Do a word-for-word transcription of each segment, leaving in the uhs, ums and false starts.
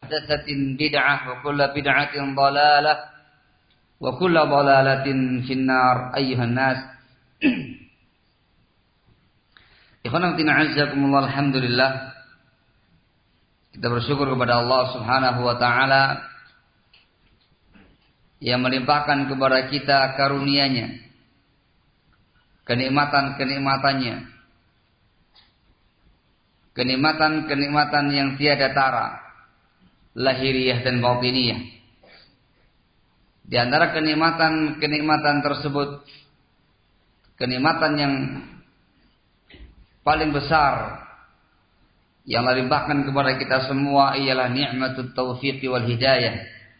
محدثة بدعة وكل بدعة ضلالة وكل ضلالة في النار أيها الناس. Ikhwan fillah azzakumullah, alhamdulillah, kita bersyukur kepada Allah Subhanahu wa taala yang melimpahkan kepada kita karunia-Nya, kenikmatan-kenikmatannya, kenikmatan-kenikmatan yang tiada tara, lahiriah dan batiniyah. Di antara kenikmatan-kenikmatan tersebut, kenikmatan yang paling besar yang Allah limpahkan kepada kita semua ialah nikmatut taufiq wal hidayah.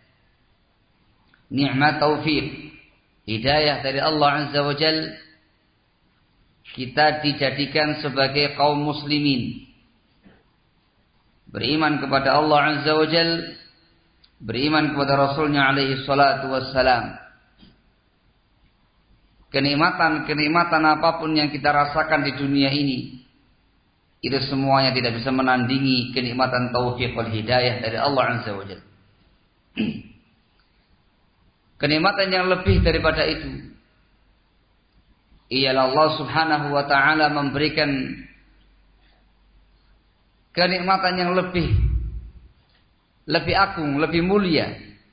Nikmat taufik, hidayah dari Allah Azza wa Jalla. Kita dijadikan sebagai kaum muslimin, beriman kepada Allah Azza wa Jalla, beriman kepada Rasulnya alaihi salatu wassalam. Kenikmatan-kenikmatan apapun yang kita rasakan di dunia ini, itu semuanya tidak bisa menandingi kenikmatan taufik wal hidayah dari Allah Azza wa Jalla. Kenikmatan yang lebih daripada itu ialah Allah Subhanahu wa taala memberikan kenikmatan yang lebih lebih agung, lebih mulia,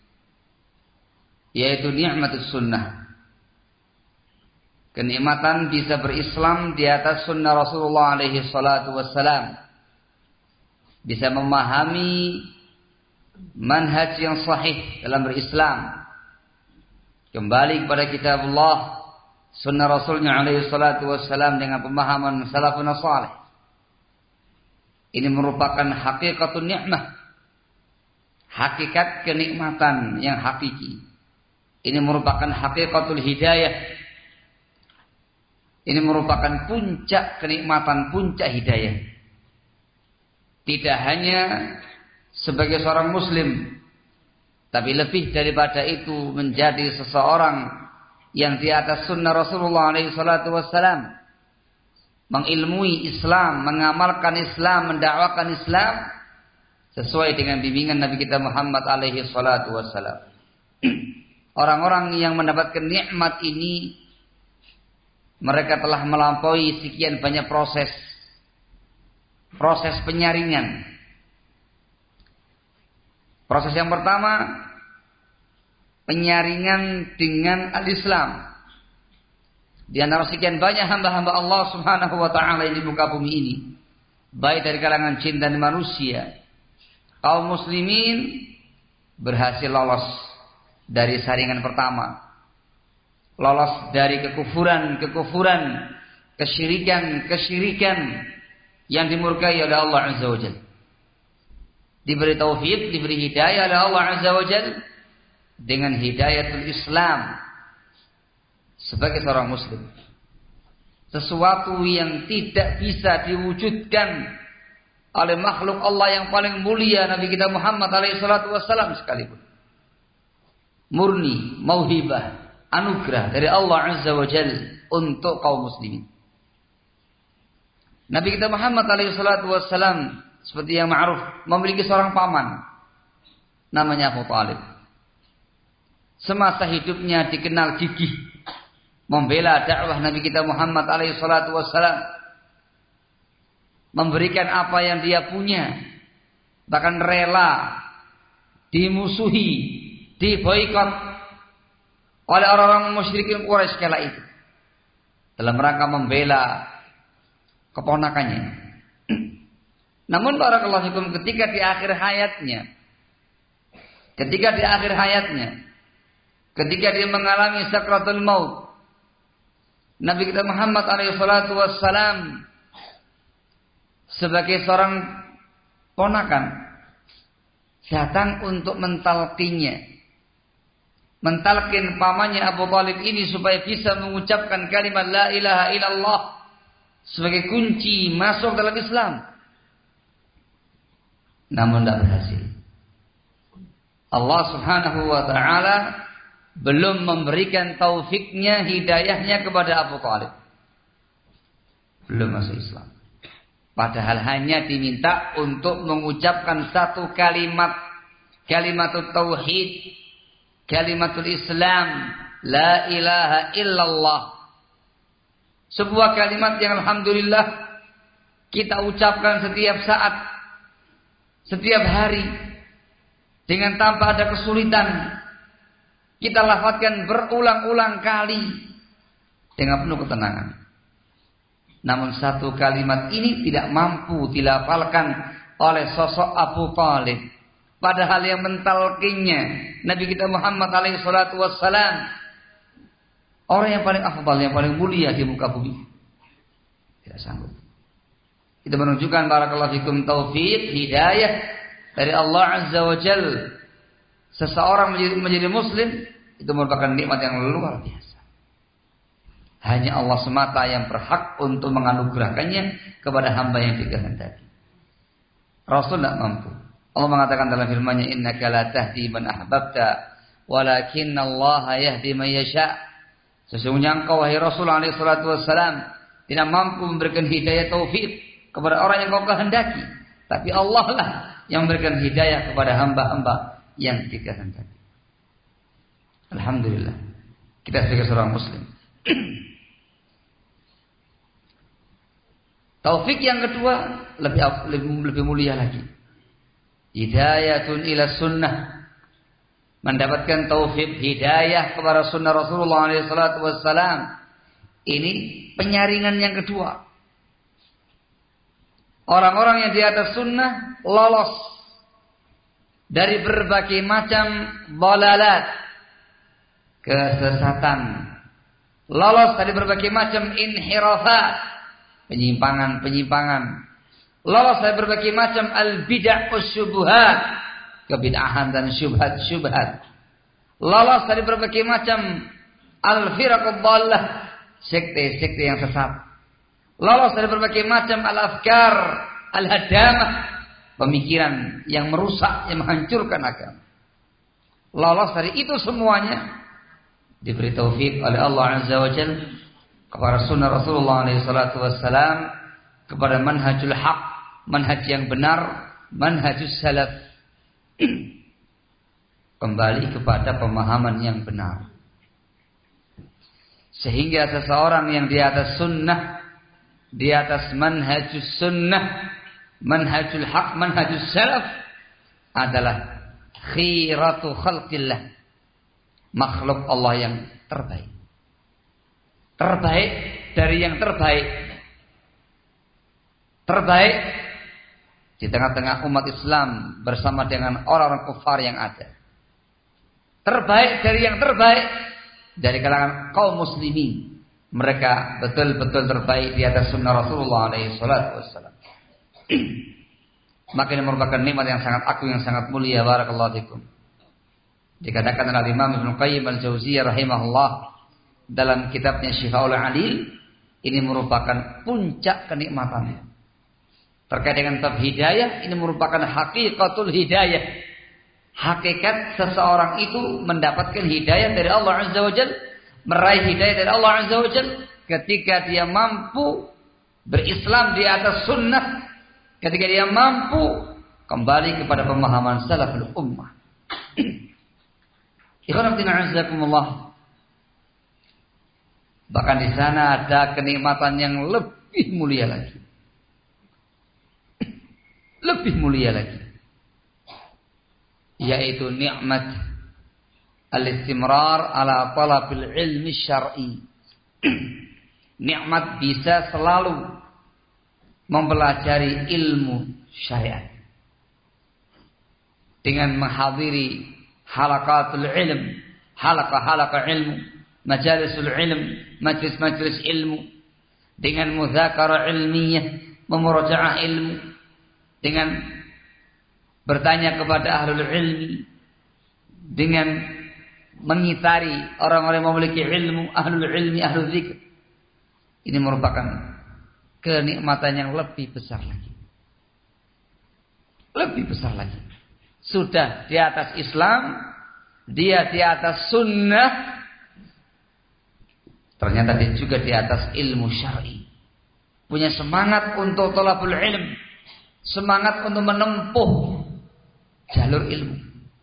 yaitu nikmatus sunnah. Kenikmatan bisa berislam di atas sunnah Rasulullah alaihi salatu wassalam, bisa memahami manhaj yang sahih dalam berislam, kembali kepada kitabullah, sunnah Rasulnya alaihi salatu wassalam dengan pemahaman salafun salih. Ini merupakan hakikatun nikmah, hakikat kenikmatan yang hakiki. Ini merupakan hakikatul hidayah. Ini merupakan puncak kenikmatan, puncak hidayah. Tidak hanya sebagai seorang muslim, tapi lebih daripada itu menjadi seseorang yang di atas sunnah Rasulullah alaihi salatu wassalam, mengilmui Islam, mengamalkan Islam, mendakwakan Islam sesuai dengan bimbingan Nabi kita Muhammad alaihi salatu wassalam. Orang-orang yang mendapatkan nikmat ini, mereka telah melampaui sekian banyak proses proses penyaringan. Proses yang pertama, penyaringan dengan al-Islam. Di antara sekian banyak hamba-hamba Allah Subhanahu wa taala di muka bumi ini, baik dari kalangan jin dan manusia, kaum muslimin berhasil lolos dari saringan pertama, lolos dari kekufuran-kekufuran, kesyirikan-kesyirikan yang dimurkai oleh Allah Azza wa Jalla. Diberi taufik, diberi hidayah oleh Allah Azza wa Jalla dengan hidayatul Islam sebagai seorang muslim. Sesuatu yang tidak bisa diwujudkan oleh makhluk Allah yang paling mulia, Nabi kita Muhammad alaihi salatu wassalam sekalipun. Murni, mauhibah, anugerah dari Allah Azza wa Jalla untuk kaum muslimin. Nabi kita Muhammad alaihi salatu wassalam, seperti yang ma'ruf, memiliki seorang paman namanya Abu Talib. Semasa hidupnya dikenal gigih membela dakwah Nabi kita Muhammad alaihi salatu wassalam, memberikan apa yang dia punya, bahkan rela dimusuhi, diboikot oleh orang-orang musyrikin Quraisy kala itu dalam rangka membela keponakannya. Namun barakallahu fikum, ketika di akhir hayatnya, ketika di akhir hayatnya, ketika dia mengalami sakratul maut, Nabi kita Muhammad alaihi salatu wassalam sebagai seorang ponakan datang untuk mentalkinnya, mentalkin pamannya Abu Talib ini supaya bisa mengucapkan kalimat la ilaha illallah sebagai kunci masuk dalam Islam. Namun tidak berhasil. Allah Subhanahu wa taala belum memberikan taufiknya, hidayahnya kepada Abu Talib. Belum masuk Islam. Padahal hanya diminta untuk mengucapkan satu kalimat kalimatut tauhid, kalimatul Islam, la ilaha illallah. Sebuah kalimat yang alhamdulillah kita ucapkan setiap saat, setiap hari, dengan tanpa ada kesulitan. Kita lafadzkan berulang-ulang kali dengan penuh ketenangan. Namun satu kalimat ini tidak mampu dilafalkan oleh sosok Abu Thalib. Padahal yang mentalkinnya Nabi kita Muhammad alaihi salatu wassalam, orang yang paling afdal, yang paling mulia di muka bumi, tidak sanggup. Itu menunjukkan barakallahu fikum taufik, hidayah dari Allah Azza wa Jalla. Seseorang menjadi, menjadi muslim itu merupakan nikmat yang luar biasa. Hanya Allah semata yang berhak untuk menganugerahkannya kepada hamba yang dikehendaki. Rasul tidak mampu. Allah mengatakan dalam firman-Nya, innaka la tahdi man ahbabta walakinna Allah yahdi man yasha. Sesungguhnya engkau wahai Rasul alaihi salatu wassalam tidak mampu memberikan hidayah taufik kepada orang yang kau kehendaki, tapi Allah lah yang memberikan hidayah kepada hamba-hamba yang dikehendaki. Alhamdulillah, kita sebagai seorang muslim. Taufik yang kedua lebih lebih, lebih mulia lagi. Hidayatun ila sunnah, mendapatkan taufik hidayah kepada sunnah Rasulullah alaihi salatu wassalam. Ini penyaringan yang kedua. Orang-orang yang di atas sunnah lolos dari berbagai macam dhalalat, kesesatan, lolos dari berbagai macam inhirafat, penyimpangan-penyimpangan, lolos dari berbagai macam al-bid'ah wasyubuhat, kebid'ahan dan syubhat-syubhat, lolos dari berbagai macam al-firaqud dhallah, sekte-sekte yang sesat, lolos dari berbagai macam al-afkar al-hadamah, pemikiran yang merusak, yang menghancurkan agama. Lolos dari itu semuanya, diberi taufik oleh Allah Azza wa Jalla kepada sunnah Rasulullah alaihi salatu wassalam, kepada manhajul haq, manhaj yang benar, manhajus salaf, kembali kepada pemahaman yang benar. Sehingga seseorang yang di atas sunnah, di atas manhajus sunnah, manhajul haq, manhajus salaf, adalah khiratu khalqillah, makhluk Allah yang terbaik. Terbaik dari yang terbaik. Terbaik di tengah-tengah umat Islam bersama dengan orang-orang kufar yang ada. Terbaik dari yang terbaik dari kalangan kaum muslimin. Mereka betul-betul terbaik di atas sunnah Rasulullah alaihi salatu wassalam. Maka ini merupakan nikmat yang sangat agung, yang sangat mulia. Barakallahu fikum. Dikatakan oleh Imam Ibnu Qayyim al-Jauziyah rahimahullah dalam kitabnya Syifaul Alil, ini merupakan puncak kenikmatan. Terkait dengan bab hidayah, ini merupakan hakikatul hidayah. Hakikat seseorang itu mendapatkan hidayah dari Allah Azza wa Jalla, meraih hidayah dari Allah Azza wa Jalla ketika dia mampu berislam di atas sunnah, ketika dia mampu kembali kepada pemahaman salaful ummah. Ikhwan fillah azakumullah. Bahkan di sana ada kenikmatan yang lebih mulia lagi. Lebih mulia lagi. Yaitu nikmat al-istimrar ala talabil ilmi syar'i. Nikmat bisa selalu mempelajari ilmu syariat. Dengan menghadiri halaqatul ilm, halaqah-halaqah ilmu, majalisul ilm, majlis-majlis ilmu, dengan mudzakarah ilmiah, memurajaah ilmu, dengan bertanya kepada ahlul ilmi, dengan mengitari orang-orang yang memiliki ilmu, ahlul ilmi, ahlul dzikr. Ini merupakan kenikmatan yang lebih besar lagi. Lebih besar lagi. Sudah di atas Islam, dia di atas sunnah, ternyata dia juga di atas ilmu syar'i. Punya semangat untuk thalabul ilm, semangat untuk menempuh jalur ilmu.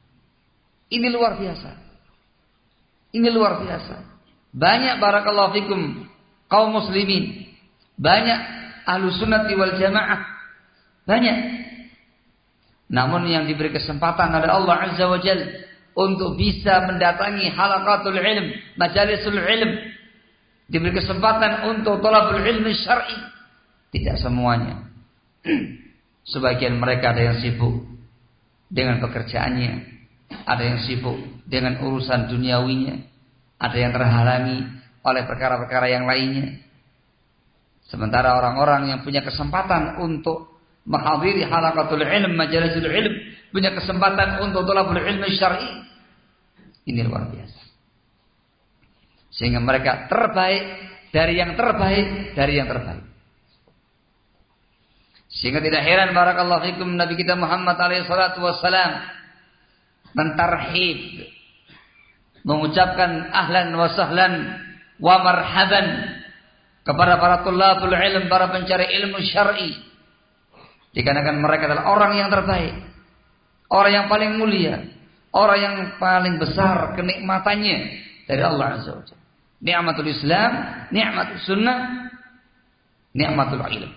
Ini luar biasa. Ini luar biasa. Banyak barakallahu fikum kaum muslimin, banyak ahlus sunnati wal jamaah, banyak. Namun yang diberi kesempatan oleh Allah Azza wa Jalla untuk bisa mendatangi halaqatul ilm, majalisul ilm, diberi kesempatan untuk thalabul ilmi syar'i, tidak semuanya. Sebagian mereka ada yang sibuk dengan pekerjaannya, ada yang sibuk dengan urusan duniawinya, ada yang terhalangi oleh perkara-perkara yang lainnya. Sementara orang-orang yang punya kesempatan untuk menghadiri halaqatul ilm, majalisul ilm, punya kesempatan untuk thalabul ilmi syar'i, ini luar biasa. Sehingga mereka terbaik dari yang terbaik dari yang terbaik. Sehingga tidak heran barakallahu fikum Nabi kita Muhammad alaihi salatu wassalam mentarhib, mengucapkan ahlan wa sahlan wa marhaban kepada para tulabul ilm, para pencari ilmu syar'i, dikarenakan mereka adalah orang yang terbaik, orang yang paling mulia, orang yang paling besar kenikmatannya dari Allah Azza wa Jalla. Nikmatul Islam, nikmatul sunnah, nikmatul ilm.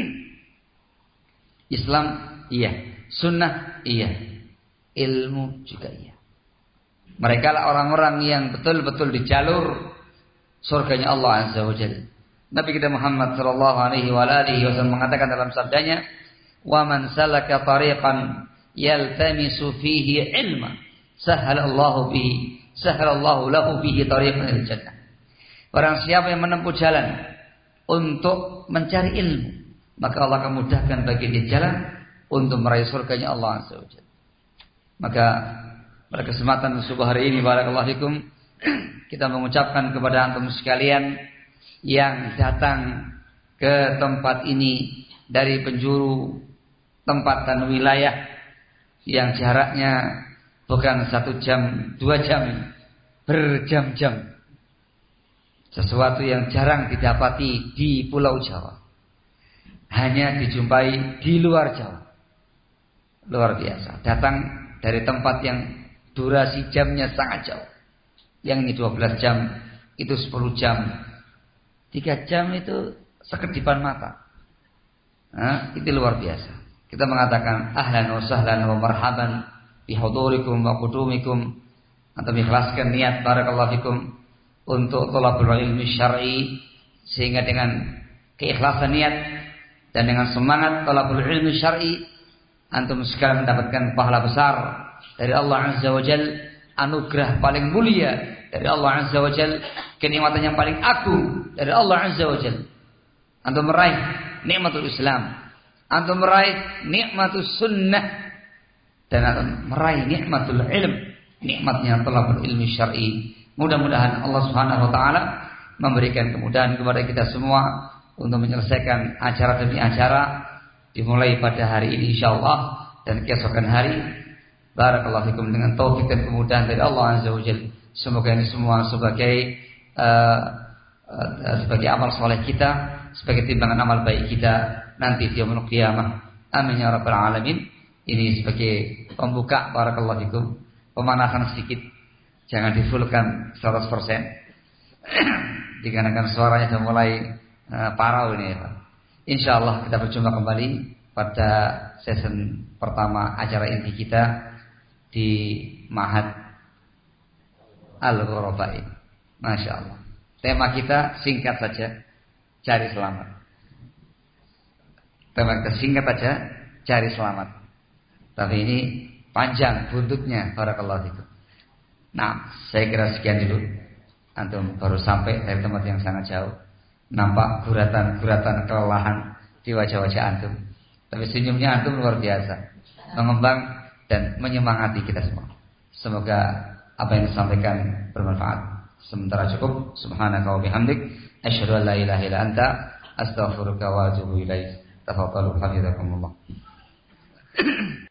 Islam iya, sunnah iya, ilmu juga iya. Mereka lah orang-orang yang betul-betul di jalur surganya Allah Azza wa Jalla. Nabi kita Muhammad sallallahu alaihi wa alihi wasallam mengatakan dalam sabdanya, "Wa man salaka tariqan yaltamisu fihi ilma, sahhalallahu bihi, sahhalallahu lahu bihi tariqan ilal jannah." Barang siapa yang menempuh jalan untuk mencari ilmu, maka Allah akan mudahkan bagi dia jalan untuk meraih surganya Allah Azza wa Jalla. Maka pada kesempatan subuh hari ini barakallahu fikum, kita mengucapkan kepada antum sekalian yang datang ke tempat ini dari penjuru tempat dan wilayah yang jaraknya bukan satu jam, dua jam, berjam-jam. Sesuatu yang jarang didapati di Pulau Jawa, hanya dijumpai di luar Jawa. Luar biasa. Datang dari tempat yang durasi jamnya sangat jauh. Yang ini dua belas jam, itu sepuluh jam. tiga jam itu sekedipan mata. Nah, itu luar biasa. Kita mengatakan ahlan wa sahlan wa marhaban bi hudurikum wa qudumikum, atau mengikhlaskan niat barakallahu fikum untuk thalabul ilmi syar'i, sehingga dengan keikhlasan niat dan dengan semangat thalabul ilmi syar'i, antum sekalian mendapatkan pahala besar dari Allah Azza wa Jalla, anugerah paling mulia dari Allah Azza wa Jalla, kenikmatan yang paling agung dari Allah Azza wa Jalla. Antum meraih nikmatul Islam, antum meraih nikmatul sunnah, dan antum meraih nikmatul ilm, nikmatnya thalabul ilmi syar'i. Mudah-mudahan Allah Subhanahu wa taala memberikan kemudahan kepada kita semua untuk menyelesaikan acara demi acara, dimulai pada hari ini insyaallah dan keesokan hari. Barakallahu fikum, dengan taufik dan kemudahan dari Allah Azza wa Jalla. Semoga ini semua sebagai uh, uh, sebagai amal soleh kita, sebagai timbangan amal baik kita nanti di yaumul qiyamah. Amin ya rabbal alamin. Ini sebagai pembuka barakallahu fikum, pemanasan sedikit. Jangan difulkan seratus persen. Dikarenakan suaranya sudah mulai uh, parau ini ya Pak. Insyaallah kita berjumpa kembali pada season pertama acara inti kita di Ma'had Al-Ghurabai. Masya Allah. Tema kita singkat saja, cari selamat. Tema kita singkat saja, cari selamat. Tapi ini panjang buntutnya, barakallahu fikum. Nah, saya kira sekian dulu. Antum baru sampai dari tempat yang sangat jauh. Nampak guratan-guratan kelelahan di wajah-wajah antum. Tapi senyumnya antum luar biasa, mengembang dan menyemangati kita semua. Semoga apa yang disampaikan bermanfaat. Sementara cukup. Subhanaka wa bihamdik, asyhadu an la ilaha illa anta, astaghfiruka wa atubu ilaik. Tafadhalu hafizakumullah.